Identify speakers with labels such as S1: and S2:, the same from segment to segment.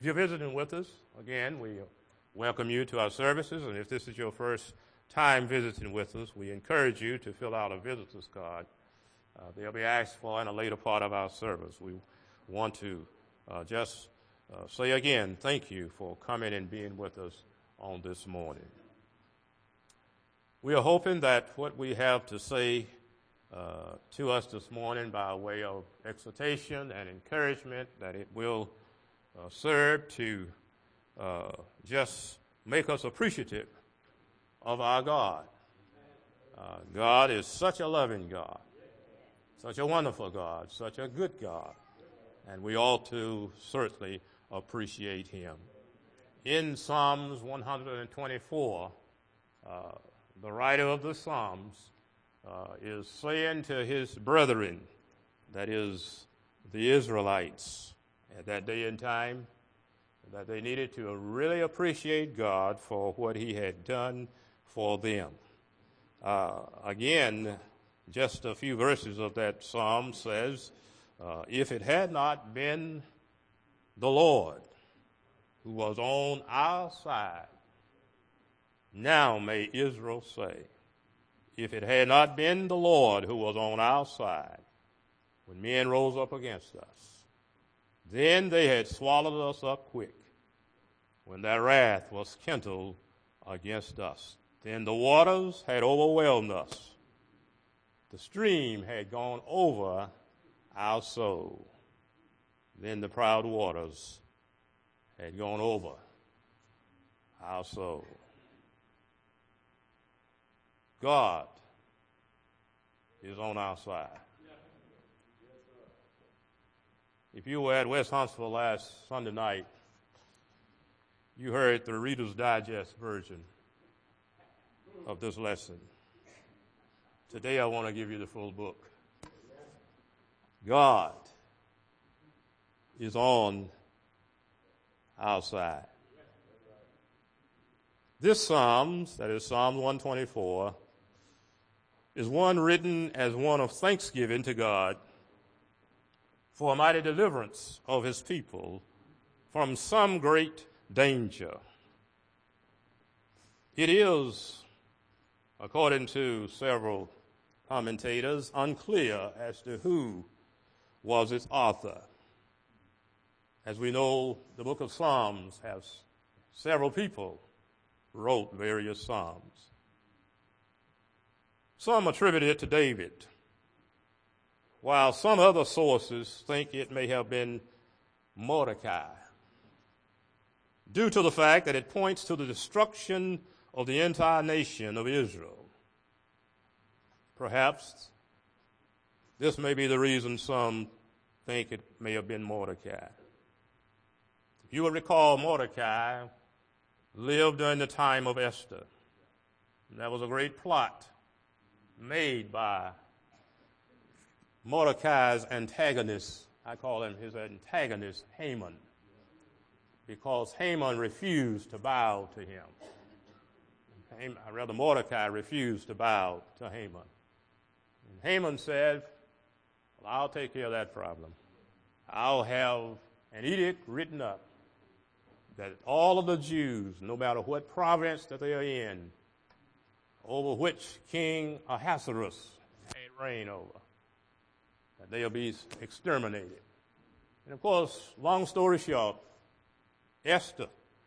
S1: If you're visiting with us, again, we welcome you to our services. And if this is your first time visiting with us, we encourage you to fill out a visitor's card. They'll be asked for in a later part of our service. We want to just say again, thank you for coming and being with us on this morning. We are hoping that what we have to say to us this morning by way of exhortation and encouragement, that it will serve to just make us appreciative of our God. God is such a loving God, such a wonderful God, such a good God, and we ought to certainly appreciate him. In Psalms 124, the writer of the Psalms is saying to his brethren, that is, the Israelites, at that day and time, that they needed to really appreciate God for what he had done for them. Again, just a few verses of that psalm says, if it had not been the Lord who was on our side, now may Israel say, if it had not been the Lord who was on our side, when men rose up against us, then they had swallowed us up quick, when their wrath was kindled against us. Then the waters had overwhelmed us. The stream had gone over our soul. Then the proud waters had gone over our soul. God is on our side. If you were at West Huntsville last Sunday night, you heard the Reader's Digest version of this lesson. Today I want to give you the full book. God is on our side. This Psalms, that is Psalm 124, is one written as one of thanksgiving to God for a mighty deliverance of his people from some great danger. It is, according to several commentators, unclear as to who was its author. As we know, the book of Psalms has several people wrote various psalms. Some attribute it to David, while some other sources think it may have been Mordecai, due to the fact that it points to the destruction of the entire nation of Israel. Perhaps this may be the reason some think it may have been Mordecai. If you will recall, Mordecai lived during the time of Esther. And that was a great plot made by Mordecai's antagonist. I call him his antagonist, Haman, because Haman refused to bow to him. Mordecai refused to bow to Haman. And Haman said, well, I'll take care of that problem. I'll have an edict written up that all of the Jews, no matter what province that they are in, over which King Ahasuerus had reign over, that they'll be exterminated. And of course, long story short, Esther,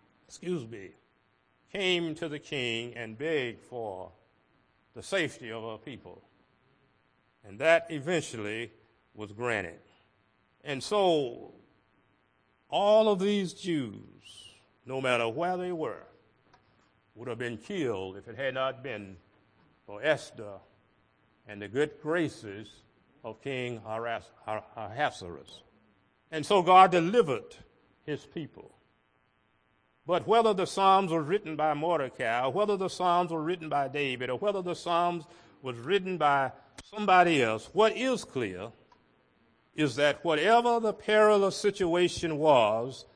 S1: came to the king and begged for the safety of her people. And that eventually was granted. And so all of these Jews, no matter where they were, would have been killed if it had not been for Esther and the good graces of King Ahasuerus. And so God delivered his people. But whether the Psalms were written by Mordecai, or whether the Psalms were written by David, or whether the Psalms was written by somebody else, what is clear is that whatever the perilous situation was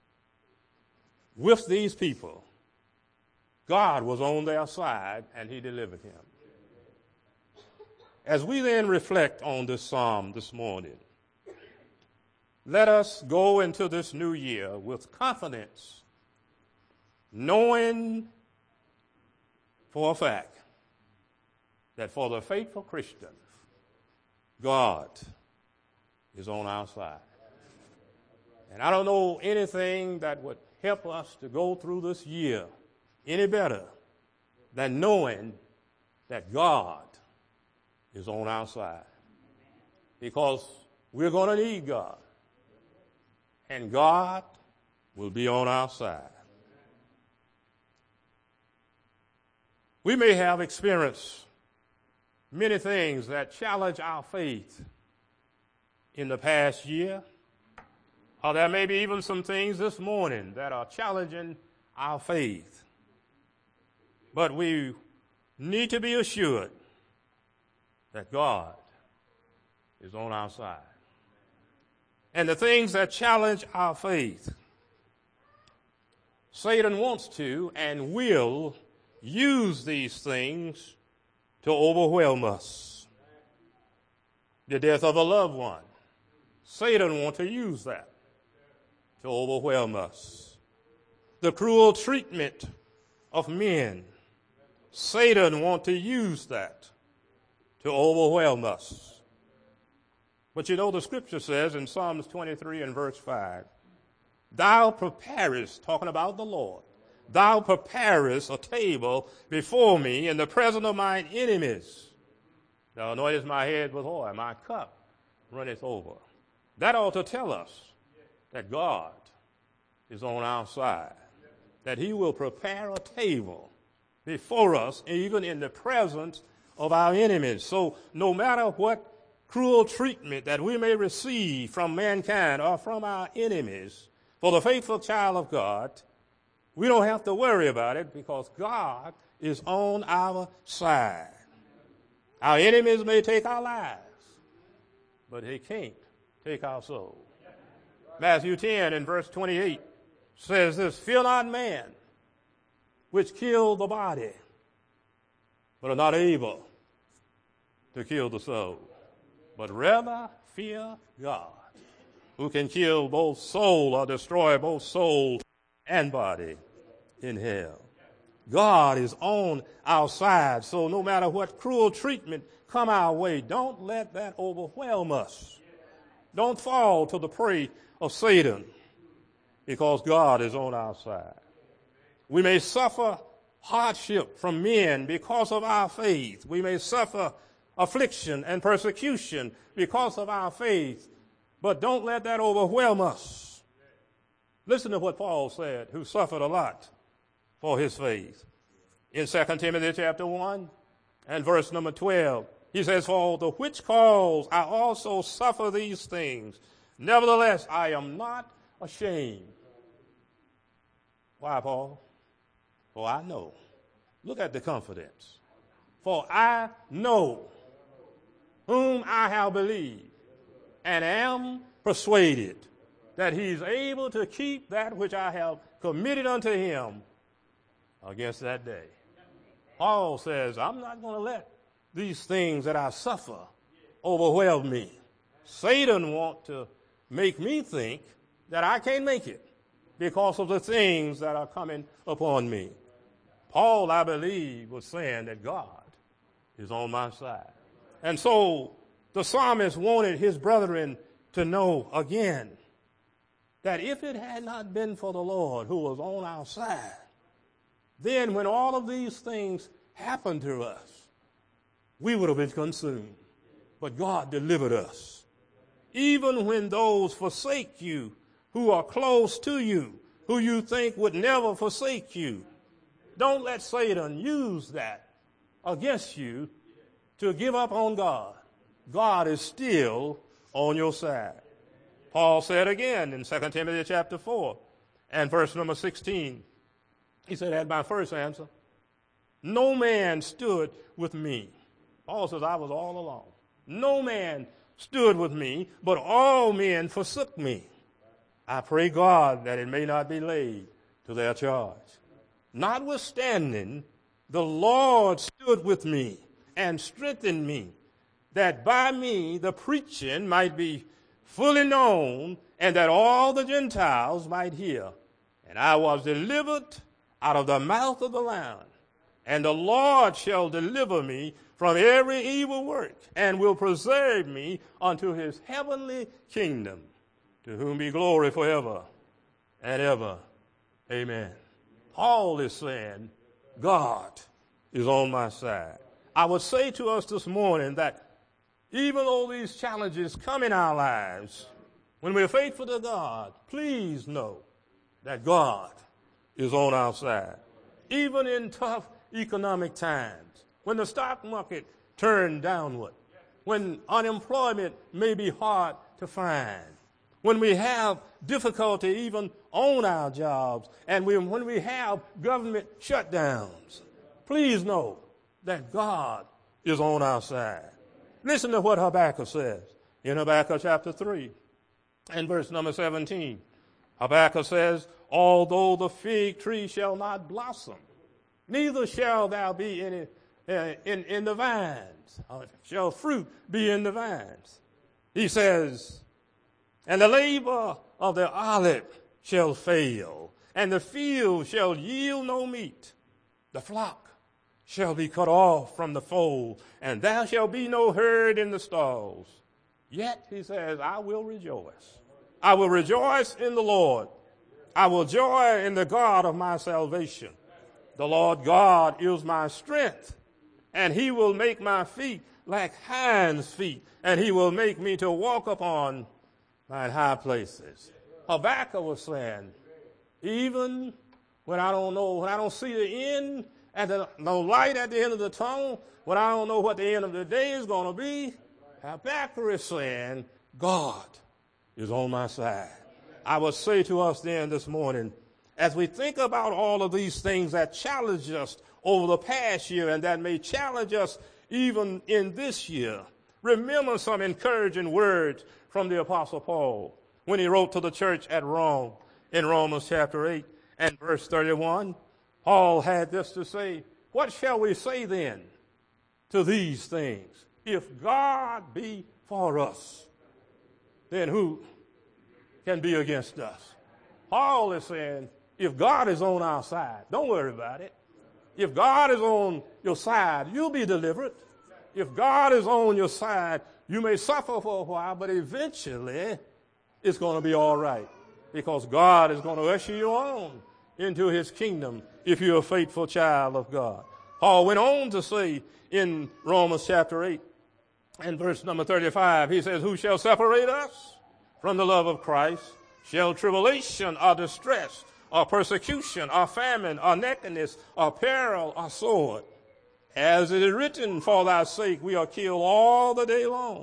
S1: with these people, God was on their side and he delivered him. As we then reflect on this psalm this morning, let us go into this new year with confidence, knowing for a fact that for the faithful Christian, God is on our side. And I don't know anything that would help us to go through this year any better than knowing that God is on our side. Because we're going to need God. And God will be on our side. We may have experienced many things that challenge our faith in the past year, or there may be even some things this morning that are challenging our faith. But we need to be assured that God is on our side. And the things that challenge our faith, Satan wants to and will use these things to overwhelm us. The death of a loved one, Satan wants to use that to overwhelm us. The cruel treatment of men, Satan wants to use that to overwhelm us. But you know, the scripture says in Psalms 23 and verse 5, thou preparest, talking about the Lord, thou preparest a table before me in the presence of mine enemies. Thou anointest my head with oil, my cup runneth over. That ought to tell us that God is on our side, that he will prepare a table before us, even in the presence of our enemies. So no matter what cruel treatment that we may receive from mankind or from our enemies, for the faithful child of God, we don't have to worry about it because God is on our side. Our enemies may take our lives, but they can't take our soul. Matthew 10 and verse 28 says this, fear not man, which kill the body, but are not able to kill the soul. But rather fear God, who can kill both soul or destroy both soul and body in hell. God is on our side, so no matter what cruel treatment come our way, don't let that overwhelm us. Don't fall to the prey of Satan, because God is on our side. We may suffer hardship from men because of our faith. We may suffer affliction and persecution because of our faith, but don't let that overwhelm us. Listen to what Paul said, who suffered a lot for his faith. In 2 Timothy chapter 1 and verse number 12, he says, for the which cause I also suffer these things. Nevertheless, I am not ashamed. Why, Paul? For I know. Look at the confidence. For I know whom I have believed, and am persuaded that he's able to keep that which I have committed unto him against that day. Paul says, I'm not going to let these things that I suffer overwhelm me. Satan wants to make me think that I can't make it because of the things that are coming upon me. Paul, I believe, was saying that God is on my side. And so the psalmist wanted his brethren to know again that if it had not been for the Lord who was on our side, then when all of these things happened to us, we would have been consumed. But God delivered us. Even when those forsake you who are close to you, who you think would never forsake you, don't let Satan use that against you to give up on God. God is still on your side. Paul said again in 2 Timothy chapter 4 and verse number 16, he said, at my first answer, no man stood with me. Paul says, I was all alone. No man stood with me, but all men forsook me. I pray God that it may not be laid to their charge. Notwithstanding, the Lord stood with me and strengthened me, that by me the preaching might be fully known and that all the Gentiles might hear. And I was delivered out of the mouth of the lion. And the Lord shall deliver me from every evil work, and will preserve me unto his heavenly kingdom, to whom be glory forever and ever. Amen. Paul is saying, God is on my side. I would say to us this morning that even though these challenges come in our lives, when we're faithful to God, please know that God is on our side. Even in tough economic times, when the stock market turned downward, when unemployment may be hard to find, when we have difficulty even on our jobs, and when we have government shutdowns, please know that God is on our side. Listen to what Habakkuk says in Habakkuk chapter 3 and verse number 17. Habakkuk says, although the fig tree shall not blossom, neither shall there be any in the vines, shall fruit be in the vines. He says, and the labor of the olive shall fail, and the field shall yield no meat. The flock shall be cut off from the fold, and there shall be no herd in the stalls. Yet, he says, I will rejoice. I will rejoice in the Lord. I will joy in the God of my salvation. The Lord God is my strength, and he will make my feet like hinds' feet, and he will make me to walk upon my high places. Habakkuk was saying, even when I don't see the end, and no light at the end of the tunnel, when I don't know what the end of the day is going to be, Habakkuk is saying, God is on my side. I would say to us then this morning, as we think about all of these things that challenge us over the past year and that may challenge us even in this year, remember some encouraging words from the Apostle Paul when he wrote to the church at Rome in Romans chapter 8 and verse 31. Paul had this to say, what shall we say then to these things? If God be for us, then who can be against us? Paul is saying, if God is on our side, don't worry about it. If God is on your side, you'll be delivered. If God is on your side, you may suffer for a while, but eventually it's going to be all right, because God is going to usher you on into his kingdom if you're a faithful child of God. Paul went on to say in Romans chapter 8 and verse number 35, he says, who shall separate us from the love of Christ? Shall tribulation or distress or persecution or famine or nakedness or peril or sword? As it is written, for thy sake we are killed all the day long.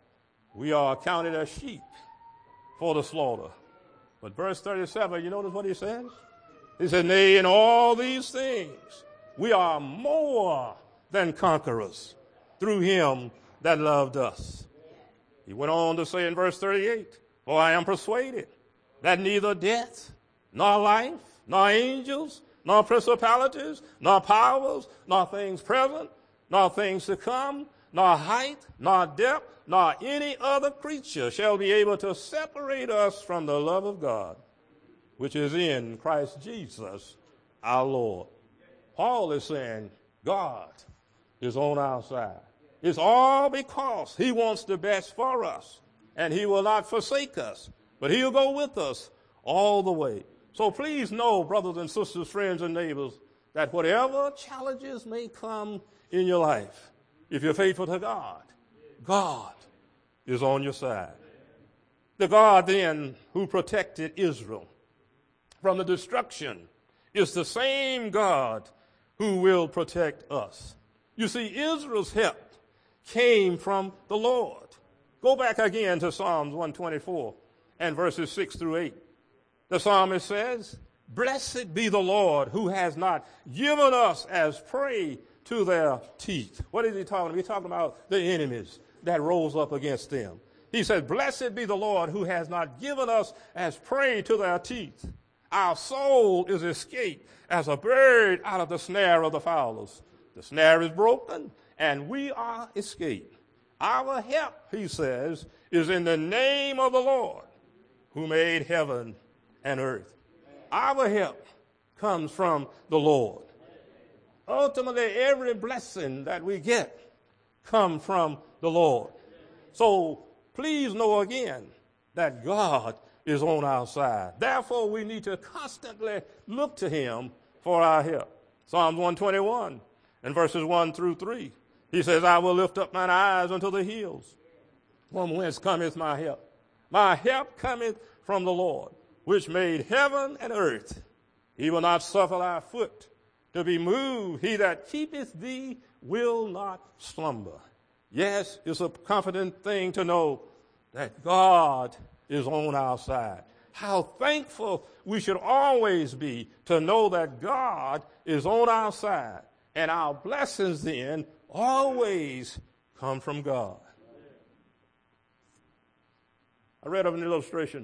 S1: We are counted as sheep for the slaughter. But verse 37, you notice what he says? He said, nay, in all these things we are more than conquerors through him that loved us. He went on to say in verse 38, for I am persuaded that neither death, nor life, nor angels, nor principalities, nor powers, nor things present, nor things to come, nor height, nor depth, nor any other creature shall be able to separate us from the love of God, which is in Christ Jesus our Lord. Paul is saying God is on our side. It's all because he wants the best for us, and he will not forsake us, but he'll go with us all the way. So please know, brothers and sisters, friends and neighbors, that whatever challenges may come in your life, if you're faithful to God, God is on your side. The God then who protected Israel from the destruction is the same God who will protect us. You see, Israel's help came from the Lord. Go back again to Psalms 124 and verses 6 through 8. The psalmist says, blessed be the Lord who has not given us as prey to their teeth. What is he talking about? He's talking about the enemies that rose up against them. He says, blessed be the Lord who has not given us as prey to their teeth. Our soul is escaped as a bird out of the snare of the fowlers. The snare is broken, and we are escaped. Our help, he says, is in the name of the Lord, who made heaven and earth. Our help comes from the Lord. Ultimately, every blessing that we get comes from the Lord. So please know again that God is on our side. Therefore, we need to constantly look to him for our help. Psalms 121 and verses 1 through 3. He says, I will lift up mine eyes unto the hills, from whence cometh my help. My help cometh from the Lord, which made heaven and earth. He will not suffer thy foot to be moved. He that keepeth thee will not slumber. Yes, it's a confident thing to know that God is on our side. How thankful we should always be to know that God is on our side. And our blessings then always come from God. I read of an illustration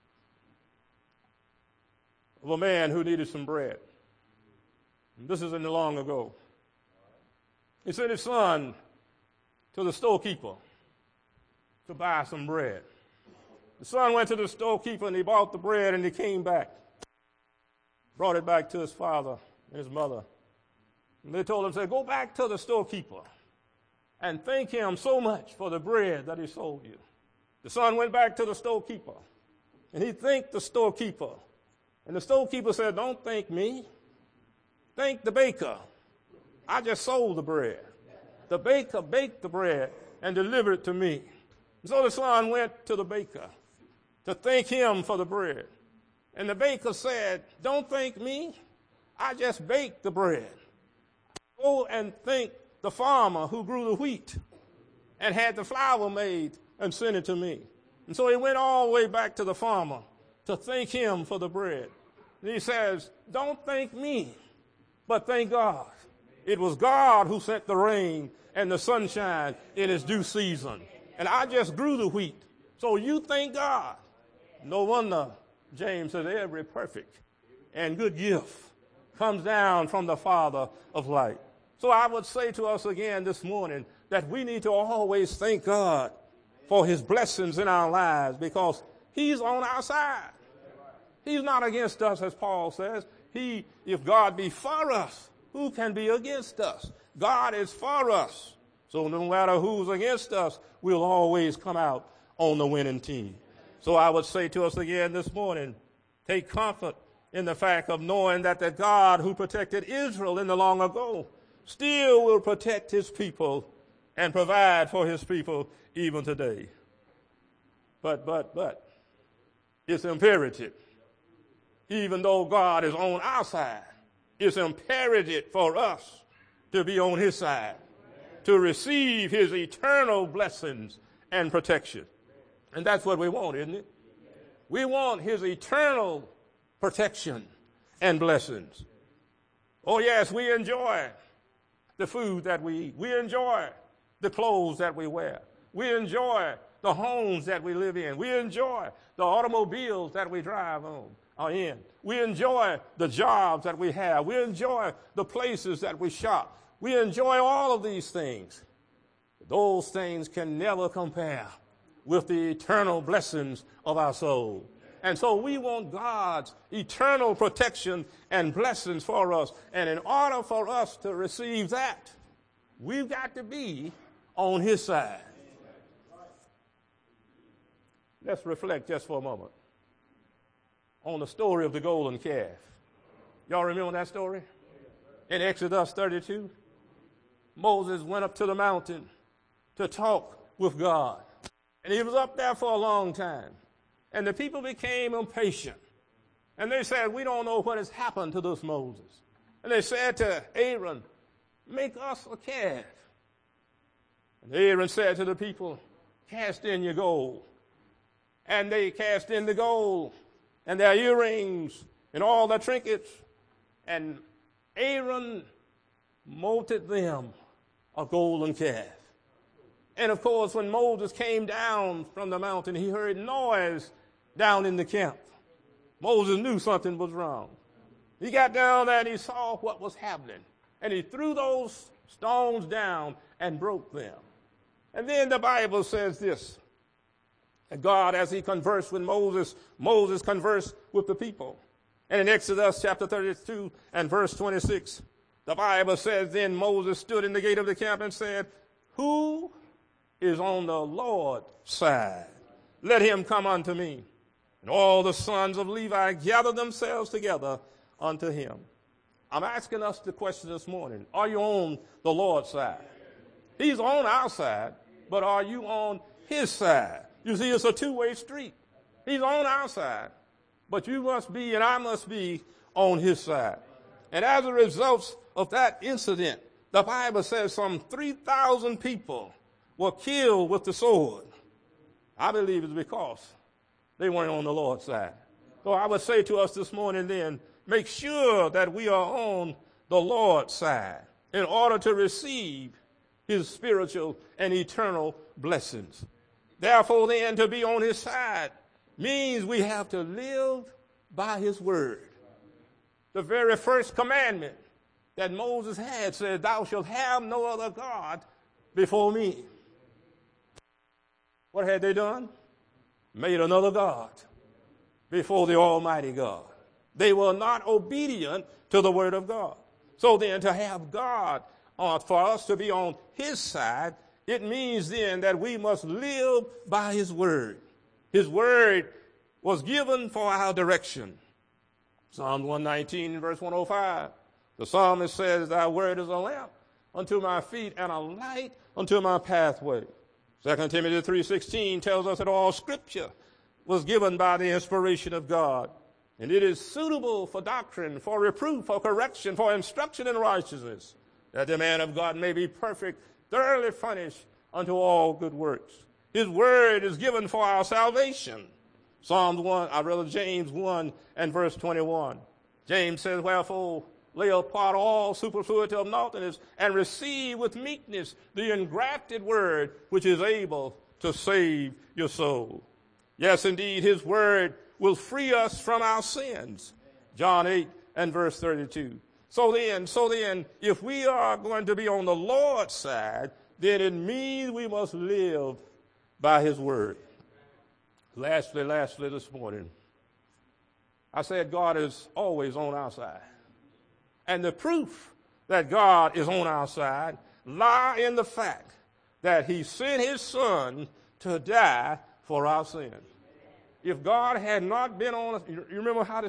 S1: of a man who needed some bread. And this isn't long ago. He sent his son to the storekeeper to buy some bread. The son went to the storekeeper and he bought the bread and he came back, brought it back to his father and his mother. And they told him, say, go back to the storekeeper and thank him so much for the bread that he sold you. The son went back to the storekeeper and he thanked the storekeeper. And the storekeeper said, don't thank me. Thank the baker. I just sold the bread. The baker baked the bread and delivered it to me. And so the son went to the baker to thank him for the bread. And the baker said, don't thank me. I just baked the bread. Go and thank the farmer who grew the wheat and had the flour made and sent it to me. And so he went all the way back to the farmer to thank him for the bread. And he says, don't thank me, but thank God. It was God who sent the rain and the sunshine in its due season. And I just grew the wheat. So you thank God. No wonder James says every perfect and good gift comes down from the Father of light. So I would say to us again this morning that we need to always thank God for his blessings in our lives because he's on our side. He's not against us, as Paul says. If God be for us, who can be against us? God is for us. So no matter who's against us, we'll always come out on the winning team. So I would say to us again this morning, take comfort in the fact of knowing that the God who protected Israel in the long ago still will protect his people and provide for his people even today. But it's imperative. Even though God is on our side, it's imperative for us to be on his side, to receive his eternal blessings and protection. And that's what we want, isn't it? We want his eternal protection and blessings. Oh, yes, we enjoy the food that we eat. We enjoy the clothes that we wear. We enjoy the homes that we live in. We enjoy the automobiles that we drive on. In. We enjoy the jobs that we have. We enjoy the places that we shop. We enjoy all of these things. Those things can never compare with the eternal blessings of our soul. And so we want God's eternal protection and blessings for us. And in order for us to receive that, we've got to be on his side. Let's reflect just for a moment on the story of the golden calf. Y'all remember that story? In Exodus 32, Moses went up to the mountain to talk with God. And he was up there for a long time. And the people became impatient. And they said, we don't know what has happened to this Moses. And they said to Aaron, make us a calf. And Aaron said to the people, cast in your gold. And they cast in the gold and their earrings and all their trinkets. And Aaron molded them a golden calf. And of course, when Moses came down from the mountain, he heard noise down in the camp. Moses knew something was wrong. He got down there and he saw what was happening. And he threw those stones down and broke them. And then the Bible says this. And God, as he conversed with Moses, Moses conversed with the people. And in Exodus chapter 32 and verse 26, the Bible says, then Moses stood in the gate of the camp and said, who is on the Lord's side? Let him come unto me. And all the sons of Levi gathered themselves together unto him. I'm asking us the question this morning, are you on the Lord's side? He's on our side, but are you on his side? You see, it's a two-way street. He's on our side, but you must be and I must be on his side. And as a result of that incident, the Bible says some 3,000 people were killed with the sword. I believe it's because they weren't on the Lord's side. So I would say to us this morning then, make sure that we are on the Lord's side in order to receive his spiritual and eternal blessings. Therefore then, to be on his side means we have to live by his word. The very first commandment that Moses had said, thou shalt have no other God before me. What had they done? Made another God before the Almighty God. They were not obedient to the word of God. So then to have God, for us to be on his side, it means then that we must live by his word. His word was given for our direction. Psalm 119 verse 105. The psalmist says, thy word is a lamp unto my feet and a light unto my pathway. 2 Timothy 3:16 tells us that all scripture was given by the inspiration of God, and it is suitable for doctrine, for reproof, for correction, for instruction in righteousness, that the man of God may be perfect, thoroughly furnished unto all good works. His word is given for our salvation. James 1 and verse 21. James says, wherefore lay apart all superfluity of naughtiness and receive with meekness the engrafted word which is able to save your soul. Yes, indeed, his word will free us from our sins. John 8 and verse 32. So then, if we are going to be on the Lord's side, then it means we must live by his word. Lastly, this morning, I said God is always on our side. And the proof that God is on our side lie in the fact that he sent his son to die for our sins. If God had not been on us, you remember how the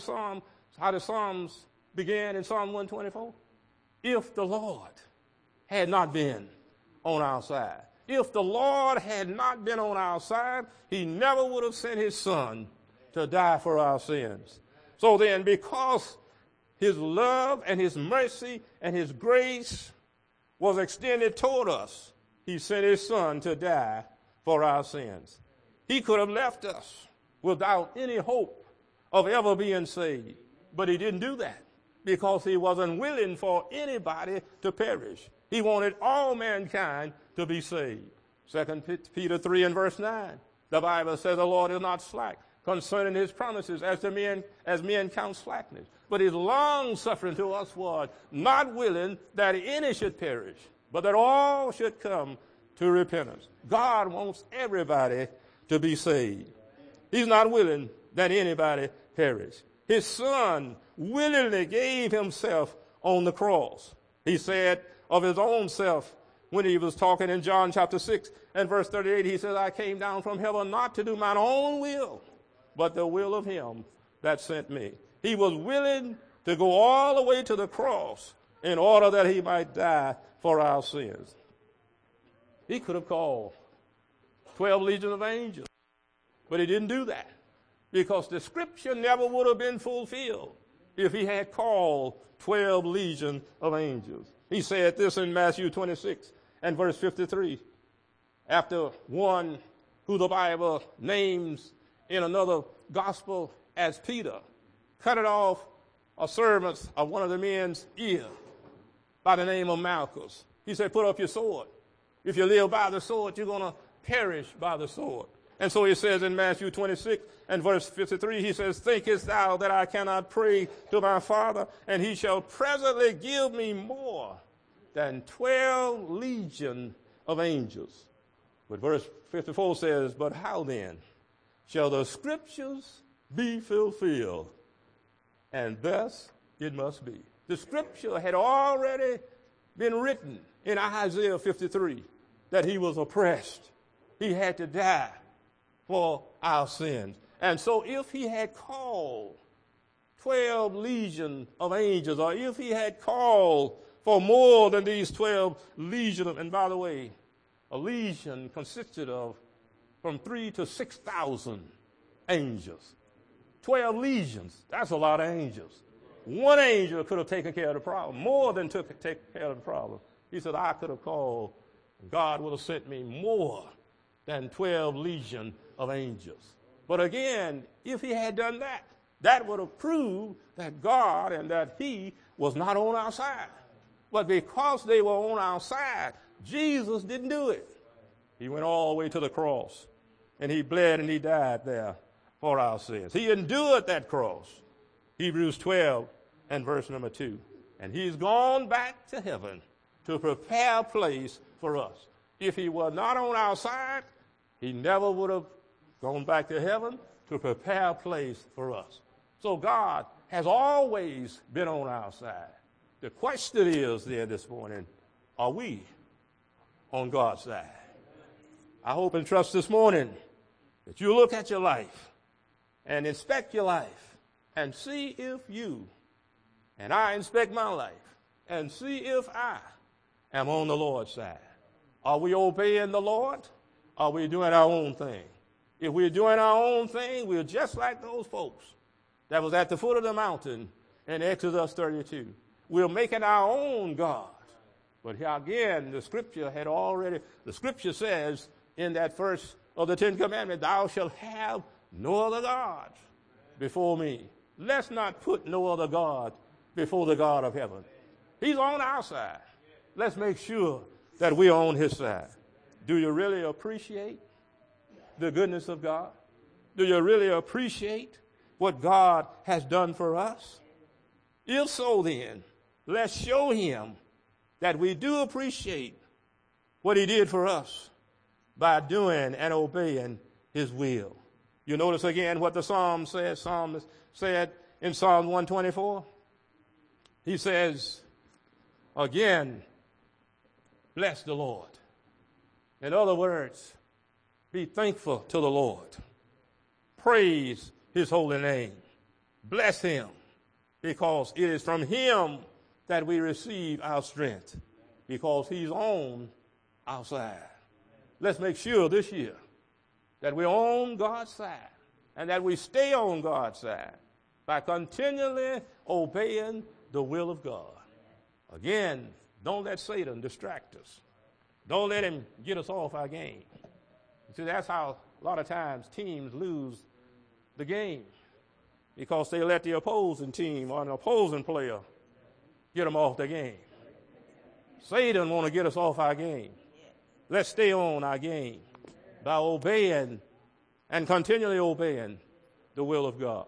S1: Psalms began in Psalm 124? If the Lord had not been on our side. If the Lord had not been on our side, he never would have sent his son to die for our sins. So then, because his love and his mercy and his grace was extended toward us, he sent his son to die for our sins. He could have left us without any hope of ever being saved. But he didn't do that because he wasn't willing for anybody to perish. He wanted all mankind to be saved. 2 Peter 3 and verse 9, the Bible says the Lord is not slack concerning his promises as men count slackness, but is long-suffering to us, not willing that any should perish, but that all should come to repentance. God wants everybody to be saved. He's not willing that anybody perish. His son willingly gave himself on the cross. He said of his own self when he was talking in John chapter 6 and verse 38, he says, I came down from heaven not to do mine own will, but the will of him that sent me. He was willing to go all the way to the cross in order that he might die for our sins. He could have called 12 legions of angels, but he didn't do that because the scripture never would have been fulfilled if he had called 12 legions of angels. He said this in Matthew 26 and verse 53. After one who the Bible names in another gospel as Peter cut it off a servant of one of the men's ear by the name of Malchus. He said, put up your sword. If you live by the sword, you're going to perish by the sword. And so he says in Matthew 26 and verse 53, he says, thinkest thou that I cannot pray to my Father, and he shall presently give me more than 12 legions of angels? But verse 54 says, but how then shall the scriptures be fulfilled. And thus it must be. The scripture had already been written in Isaiah 53 that he was oppressed. He had to die for our sins. And so if he had called 12 legions of angels, or if he had called for more than these 12 legions, and by the way, a legion consisted of from 3,000 to 6,000 angels. 12 legions, that's a lot of angels. One angel could have taken care of the problem, more than take care of the problem. He said, I could have called, God would have sent me more than 12 legions of angels. But again, if he had done that, that would have proved that God and that he was not on our side. But because they were on our side, Jesus didn't do it. He went all the way to the cross, and he bled and he died there for our sins. He endured that cross. Hebrews 12 and verse number 2. And he's gone back to heaven to prepare a place for us. If he were not on our side, he never would have gone back to heaven to prepare a place for us. So God has always been on our side. The question is there this morning, are we on God's side? I hope and trust this morning that you look at your life and inspect your life and see if you, and I inspect my life, and see if I am on the Lord's side. Are we obeying the Lord? Are we doing our own thing? If we're doing our own thing, we're just like those folks that was at the foot of the mountain in Exodus 32. We're making our own God. But here again, the scripture says in that first of the 10 Commandments, thou shalt have no other gods before me. Let's not put no other God before the God of heaven. He's on our side. Let's make sure that we're on his side. Do you really appreciate the goodness of God? Do you really appreciate what God has done for us? If so, then, let's show him that we do appreciate what he did for us by doing and obeying his will. You notice again what the psalmist said in Psalm 124? He says, again, bless the Lord. In other words, be thankful to the Lord. Praise his holy name. Bless him, because it is from him that we receive our strength, because he's on our side. Let's make sure this year that we're on God's side and that we stay on God's side by continually obeying the will of God. Again, don't let Satan distract us. Don't let him get us off our game. See, that's how a lot of times teams lose the game, because they let the opposing team or an opposing player get them off the game. Satan want to get us off our game. Let's stay on our game by obeying and continually obeying the will of God.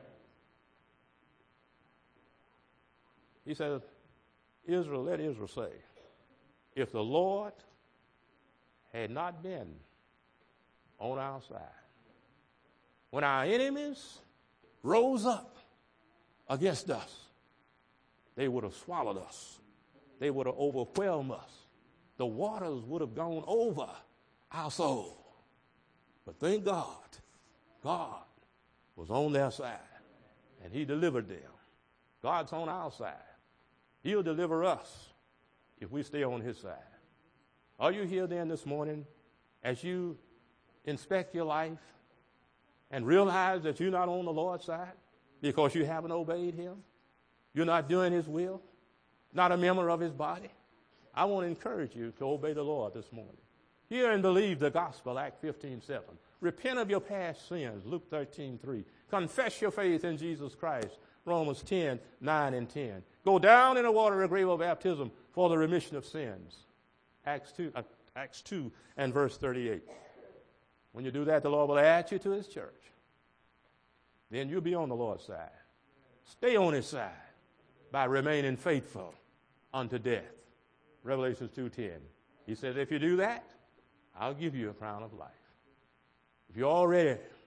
S1: He says, let Israel say, if the Lord had not been on our side, when our enemies rose up against us, they would have swallowed us. They would have overwhelmed us. The waters would have gone over our soul. But thank God, God was on their side, and he delivered them. God's on our side. He'll deliver us if we stay on his side. Are you here then this morning as you inspect your life and realize that you're not on the Lord's side because you haven't obeyed him? You're not doing his will, not a member of his body? I want to encourage you to obey the Lord this morning. Hear and believe the gospel, Acts 15:7. Repent of your past sins, Luke 13:3. Confess your faith in Jesus Christ, Romans 10:9 and 10. Go down in the water of grave of baptism for the remission of sins, Acts 2 and verse 38. When you do that, the Lord will add you to his church. Then you'll be on the Lord's side. Stay on his side by remaining faithful unto death. Revelation 2:10. He says, if you do that, I'll give you a crown of life. If you're already